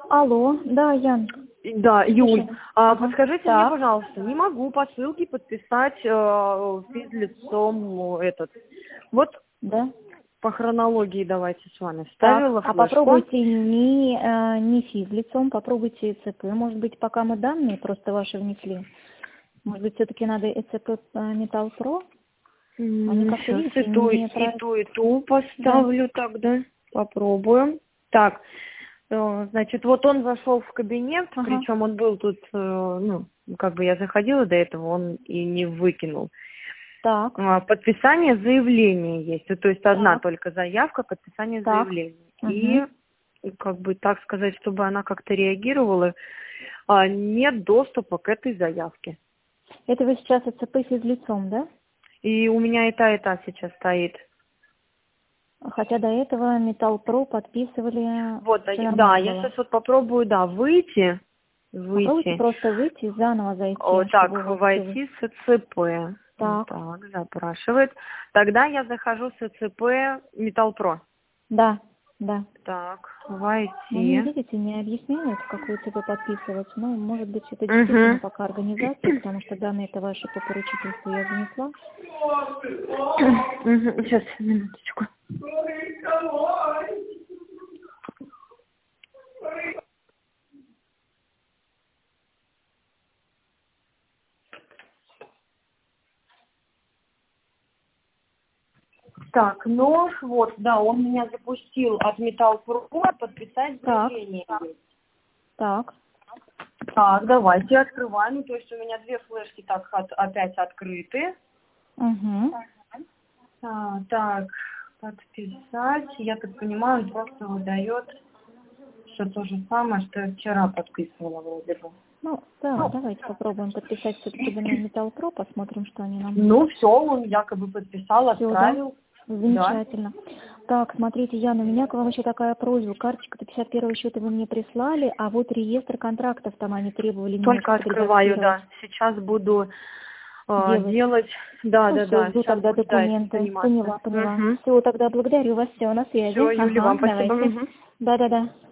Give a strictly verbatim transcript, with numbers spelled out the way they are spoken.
Алло, да, Ян. Да, Юль, Слушай. а Ага. подскажите мне, Так. пожалуйста, не могу по ссылке подписать э, физлицом этот. Вот Да. по хронологии давайте с вами. Так, Вставила а флешку. попробуйте не, э, не физлицом, попробуйте ЭЦП. Может быть, пока мы данные просто ваши внесли. Может быть, все-таки надо ЭЦП Металл Про? Они как-то, Сейчас и видите, ту, и, не и про... ту, и ту Да. поставлю тогда. Попробуем. Так, э, значит, вот он зашел в кабинет, Ага. причем он был тут, э, ну, как бы я заходила до этого, он и не выкинул. Так. А, Подписание заявления есть. Ну, то есть одна Так. только заявка, подписание Так. заявления. И, Угу. как бы так сказать, чтобы она как-то реагировала, а, нет доступа к этой заявке. Это вы сейчас ЭЦП физлицом, да? И у меня и та, и та сейчас стоит. Хотя до этого Металл Про подписывали, Вот, а все я- да, нормально я было. сейчас вот попробую, да, выйти, Попробуйте выйти, просто выйти, заново О, зайти, чтобы так, у вас все... войти с ЭЦП. Так. Так, запрашивает. Тогда я захожу с ЭЦП Металлпро. Да, да. Так, Ну, не войти. видите, не объясняют, как вы ЦП подписывать. Ну, может быть, это действительно Угу. пока организация, потому что данные это ваши по поручительству я занесла. Сейчас, минуточку. Так, ну вот, да, он меня запустил от Металлпро подписать Так, заявление. так. Так, давайте открываем. Ну, то есть у меня две флешки так от- опять открыты. Угу. А, так, подписать. Я так понимаю, он просто выдает все то же самое, что я вчера подписывала вроде бы. Ну, да, давайте попробуем подписать все-таки на Металл Про, посмотрим, что они нам... Ну, все, он якобы подписал, Все, да? отправил. Да. Замечательно. Так, смотрите, Яна, у меня к вам еще такая просьба. Карточка-то пятьдесят первого счета вы мне прислали, а вот реестр контрактов там они требовали Только немножко открываю, подредактировать. да. Сейчас буду э, Делать. делать. Да, Ну да, все, да. жду Сейчас тогда буду, да, этим документы. заниматься. Поняла, поняла. Угу. Все, тогда благодарю вас, все, на связи. Все, Юля, Ага, вам спасибо. давайте. Мгм. Да-да-да.